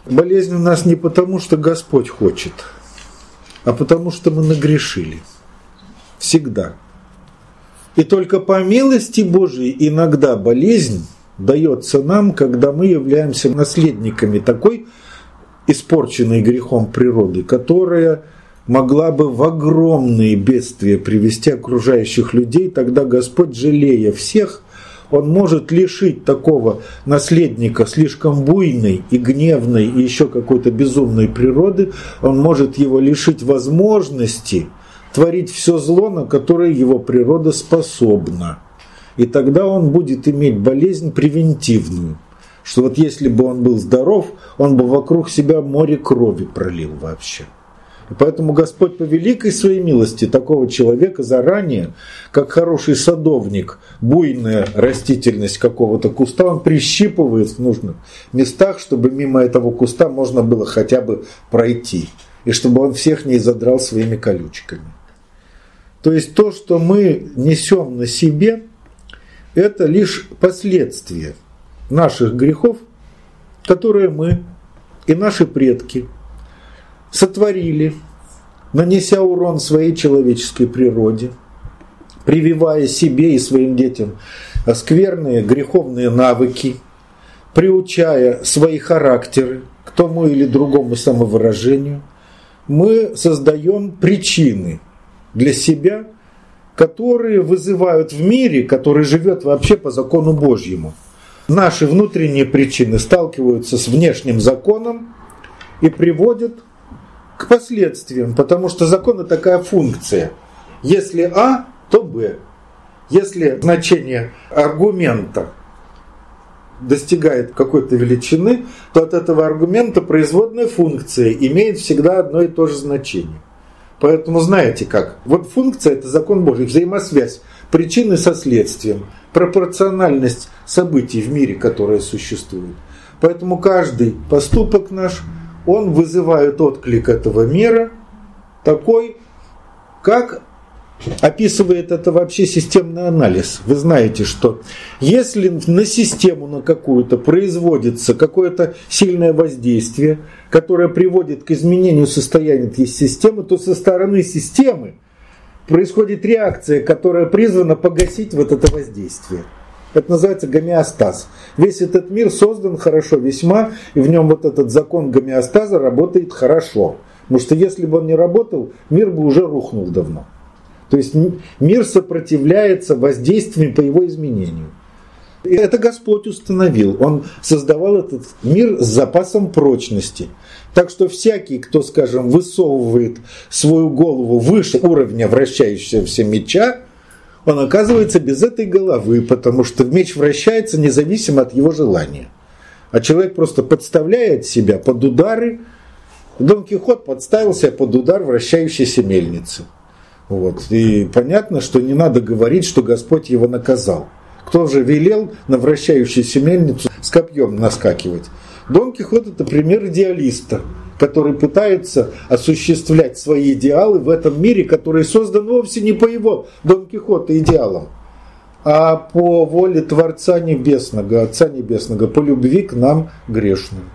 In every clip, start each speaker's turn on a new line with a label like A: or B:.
A: Болезнь у нас не потому, что Господь хочет, а потому, что мы нагрешили. Всегда. И только по милости Божией иногда болезнь дается нам, когда мы являемся наследниками такой испорченной грехом природы, которая могла бы в огромные бедствия привести окружающих людей. Тогда Господь, жалея всех, Он может лишить такого наследника слишком буйной и гневной и еще какой-то безумной природы, Он может его лишить возможности творить все зло, на которое его природа способна. И тогда он будет иметь болезнь превентивную, что вот если бы он был здоров, он бы вокруг себя море крови пролил вообще. И поэтому Господь по великой своей милости такого человека заранее, как хороший садовник, буйная растительность какого-то куста, он прищипывает в нужных местах, чтобы мимо этого куста можно было хотя бы пройти, и чтобы он всех не задрал своими колючками. То есть то, что мы несем на себе, это лишь последствия наших грехов, которые мы и наши предки сотворили, нанеся урон своей человеческой природе, прививая себе и своим детям скверные греховные навыки, приучая свои характеры к тому или другому самовыражению, мы создаем причины для себя, которые вызывают в мире, который живет вообще по закону Божьему. Наши внутренние причины сталкиваются с внешним законом и приводят к последствиям, потому что закон – это такая функция. Если А, то Б. Если значение аргумента достигает какой-то величины, то от этого аргумента производная функция имеет всегда одно и то же значение. Поэтому знаете как? Вот функция – это закон Божий, взаимосвязь причины со следствием, пропорциональность событий в мире, которые существуют. Поэтому каждый поступок наш, он вызывает отклик этого мира, такой, как описывает это вообще системный анализ. Вы знаете, что если на систему на какую-то производится какое-то сильное воздействие, которое приводит к изменению состояния этой системы, то со стороны системы происходит реакция, которая призвана погасить вот это воздействие. Это называется гомеостаз. Весь этот мир создан хорошо весьма, и в нем вот этот закон гомеостаза работает хорошо. Потому что если бы он не работал, мир бы уже рухнул давно. То есть мир сопротивляется воздействиям по его изменению. И это Господь установил. Он создавал этот мир с запасом прочности. Так что всякий, кто, скажем, высовывает свою голову выше уровня вращающегося меча, он оказывается без этой головы, потому что меч вращается независимо от его желания. А человек просто подставляет себя под удары. Дон Кихот подставил себя под удар вращающейся мельницы. Вот. И понятно, что не надо говорить, что Господь его наказал. Кто же велел на вращающуюся мельницу с копьем наскакивать? Дон Кихот – это пример идеалиста, который пытается осуществлять свои идеалы в этом мире, который создан вовсе не по его, Дон Кихота, идеалам, а по воле Творца Небесного, Отца Небесного, по любви к нам грешным.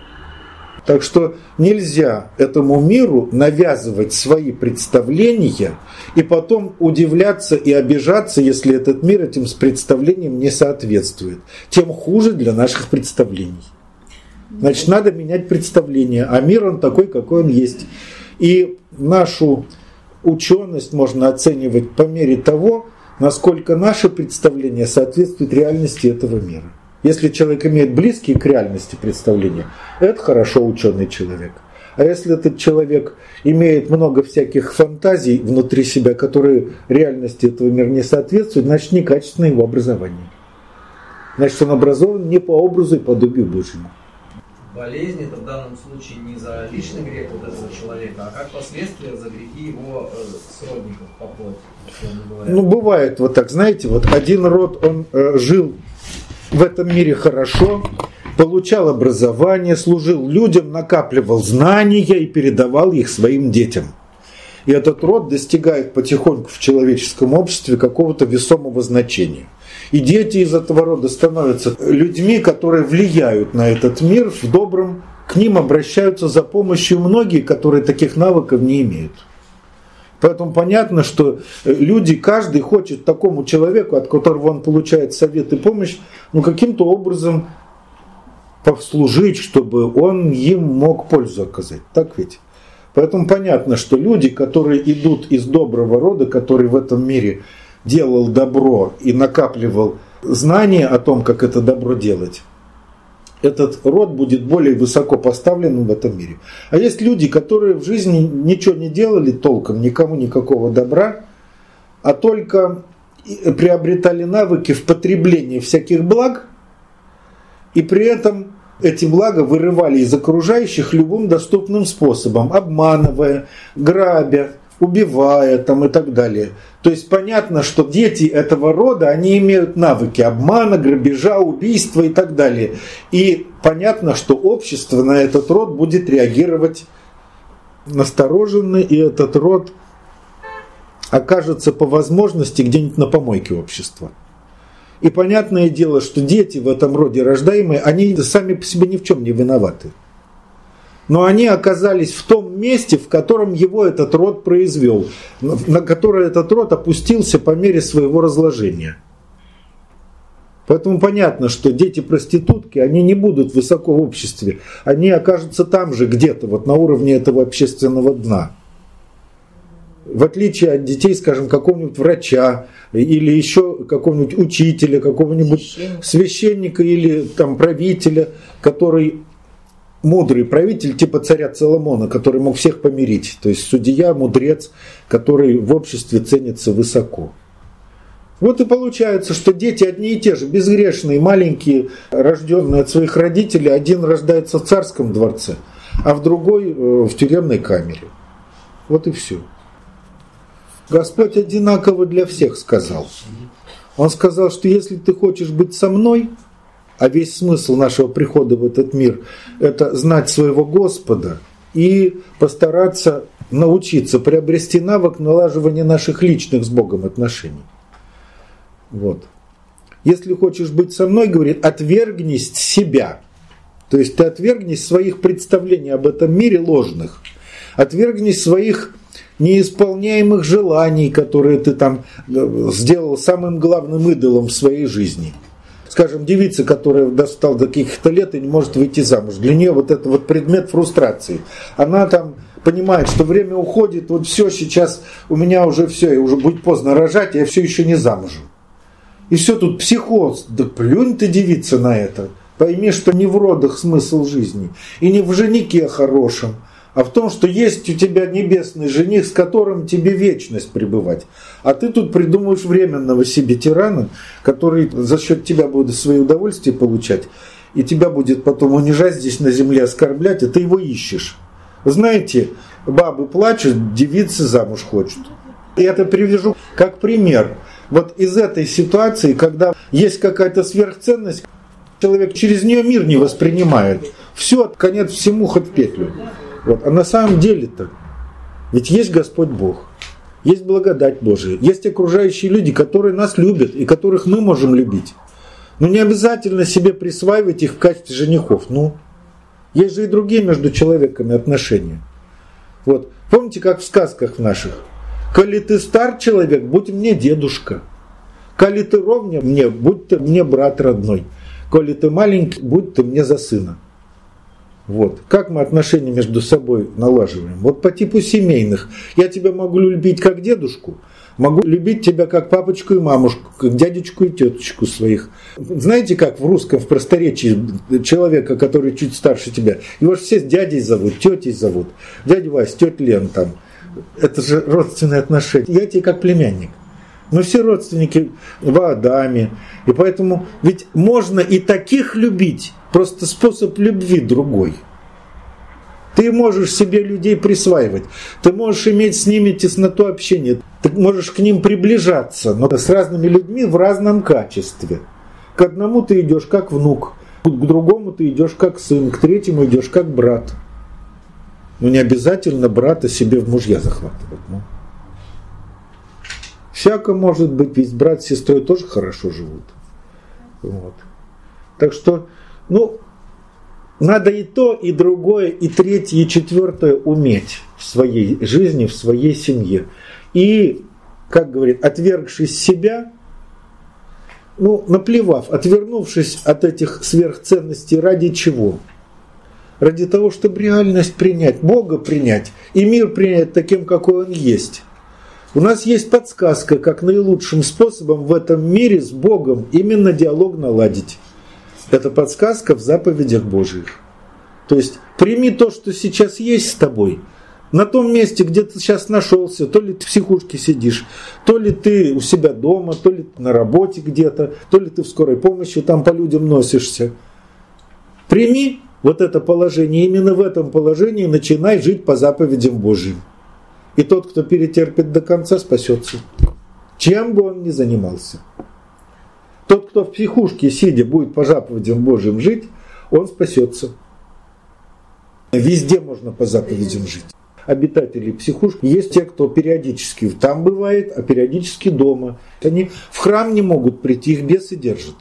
A: Так что нельзя этому миру навязывать свои представления и потом удивляться и обижаться, если этот мир этим представлениям не соответствует. Тем хуже для наших представлений. Значит, надо менять представление, а мир он такой, какой он есть. И нашу ученость можно оценивать по мере того, насколько наше представление соответствует реальности этого мира. Если человек имеет близкие к реальности представления, это хорошо ученый человек. А если этот человек имеет много всяких фантазий внутри себя, которые реальности этого мира не соответствуют, значит, некачественное его образование. Значит, он образован не по образу и подобию Божьему.
B: Болезнь это в данном случае не за личный грех вот этого человека, а как последствия за грехи его сродников по плоти.
A: Ну, бывает вот так, знаете, вот один род, он жил в этом мире хорошо, получал образование, служил людям, накапливал знания и передавал их своим детям. И этот род достигает потихоньку в человеческом обществе какого-то весомого значения. И дети из этого рода становятся людьми, которые влияют на этот мир в добром к ним обращаются за помощью многие, которые таких навыков не имеют. Поэтому понятно, что люди, каждый хочет такому человеку, от которого он получает совет и помощь, каким-то образом послужить, чтобы он им мог пользу оказать. Так ведь? Поэтому понятно, что люди, которые идут из доброго рода, который в этом мире делал добро и накапливал знания о том, как это добро делать, этот род будет более высоко поставленным в этом мире. А есть люди, которые в жизни ничего не делали толком, никому никакого добра, а только приобретали навыки в потреблении всяких благ, и при этом эти блага вырывали из окружающих любым доступным способом, обманывая, грабя, убивая и так далее. То есть понятно, что дети этого рода, они имеют навыки обмана, грабежа, убийства и так далее. И понятно, что общество на этот род будет реагировать настороженно, и этот род окажется по возможности где-нибудь на помойке общества. И понятное дело, что дети в этом роде рождаемые, они сами по себе ни в чем не виноваты. Но они оказались в том месте, в котором его этот род произвел, на которое этот род опустился по мере своего разложения. Поэтому понятно, что дети-проститутки, они не будут высоко в обществе, они окажутся там же где-то, на уровне этого общественного дна. В отличие от детей, скажем, какого-нибудь врача, или еще какого-нибудь учителя, какого-нибудь священника или правителя, который мудрый правитель типа царя Соломона, который мог всех помирить. То есть судья, мудрец, который в обществе ценится высоко. Вот и получается, что дети одни и те же, безгрешные, маленькие, рожденные от своих родителей. Один рождается в царском дворце, а в другой в тюремной камере. Вот и все. Господь одинаково для всех сказал. Он сказал, что если ты хочешь быть со мной, а весь смысл нашего прихода в этот мир – это знать своего Господа и постараться научиться, приобрести навык налаживания наших личных с Богом отношений. Вот. Если хочешь быть со мной, говорит, отвергнись себя. То есть ты отвергнись своих представлений об этом мире ложных. Отвергнись своих неисполняемых желаний, которые ты сделал самым главным идолом в своей жизни. Скажем, девица, которая достала до каких-то лет и не может выйти замуж. Для нее это предмет фрустрации. Она понимает, что время уходит, все, сейчас у меня уже все, и уже будет поздно рожать, я все еще не замужем. И все тут психоз. Да плюнь ты, девица, на это. Пойми, что не в родах смысл жизни, и не в женихе хорошем, а в том, что есть у тебя небесный жених, с которым тебе вечность пребывать. А ты тут придумываешь временного себе тирана, который за счет тебя будет свои удовольствия получать, и тебя будет потом унижать здесь на земле, оскорблять, и ты его ищешь. Знаете, бабы плачут, девицы замуж хочут. И это привяжу как пример. Вот из этой ситуации, когда есть какая-то сверхценность, человек через нее мир не воспринимает. Все, конец всему, хоть в петлю. Вот. А на самом деле-то, ведь есть Господь Бог, есть благодать Божия, есть окружающие люди, которые нас любят и которых мы можем любить. Но не обязательно себе присваивать их в качестве женихов. Есть же и другие между человеками отношения. Вот. Помните, как в сказках наших? «Коли ты стар человек, будь мне дедушка. Коли ты ровня мне, будь ты мне брат родной. Коли ты маленький, будь ты мне за сына». Вот. Как мы отношения между собой налаживаем? Вот по типу семейных. Я тебя могу любить как дедушку, могу любить тебя как папочку и мамушку, как дядечку и теточку своих. Знаете, как в русском, в просторечии человека, который чуть старше тебя, его же все дядей зовут, тетей зовут. Дядя Вась, тетя Лен там. Это же родственные отношения. Я тебе как племянник. Мы все родственники в Адаме. И поэтому ведь можно и таких любить, просто способ любви другой. Ты можешь себе людей присваивать, ты можешь иметь с ними тесноту общения, ты можешь к ним приближаться, но с разными людьми в разном качестве. К одному ты идешь как внук, к другому ты идешь как сын, к третьему идешь как брат. Но не обязательно брата себе в мужья захватывать. Всяко может быть, ведь брат с сестрой тоже хорошо живут. Вот. Так что, Надо и то, и другое, и третье, и четвертое уметь в своей жизни, в своей семье. И, как говорит, отвергшись себя, наплевав, отвернувшись от этих сверхценностей, ради чего? Ради того, чтобы реальность принять, Бога принять и мир принять таким, какой он есть. У нас есть подсказка, как наилучшим способом в этом мире с Богом именно диалог наладить. Это подсказка в заповедях Божьих. То есть прими то, что сейчас есть с тобой. На том месте, где ты сейчас нашелся, то ли ты в психушке сидишь, то ли ты у себя дома, то ли ты на работе где-то, то ли ты в скорой помощи там по людям носишься. Прими вот это положение, именно в этом положении начинай жить по заповедям Божьим. И тот, кто перетерпит до конца, спасется. Чем бы он ни занимался. Тот, кто в психушке сидя будет по заповедям Божьим жить, он спасется. Везде можно по заповедям жить. Обитатели психушки есть те, кто периодически там бывает, а периодически дома. Они в храм не могут прийти, их бесы держат.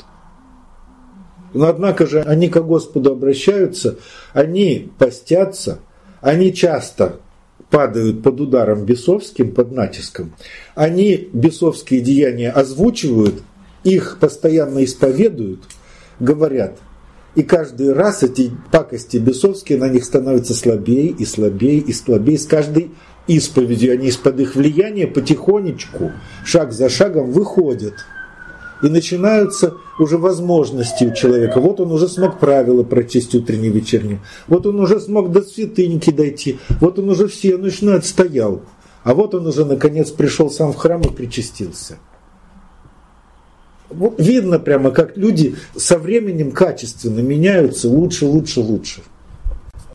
A: Но однако же они к Господу обращаются, они постятся, они часто падают под ударом бесовским, под натиском. Они бесовские деяния озвучивают, их постоянно исповедуют, говорят. И каждый раз эти пакости бесовские на них становятся слабее и слабее и слабее. С каждой исповедью они из-под их влияния потихонечку, шаг за шагом выходят. И начинаются уже возможности у человека. Вот он уже смог правила прочесть утреннее и вечернее. Вот он уже смог до святыньки дойти. Вот он уже всеночную отстоял. А вот он уже наконец пришел сам в храм и причастился. Вот видно прямо, как люди со временем качественно меняются лучше, лучше, лучше.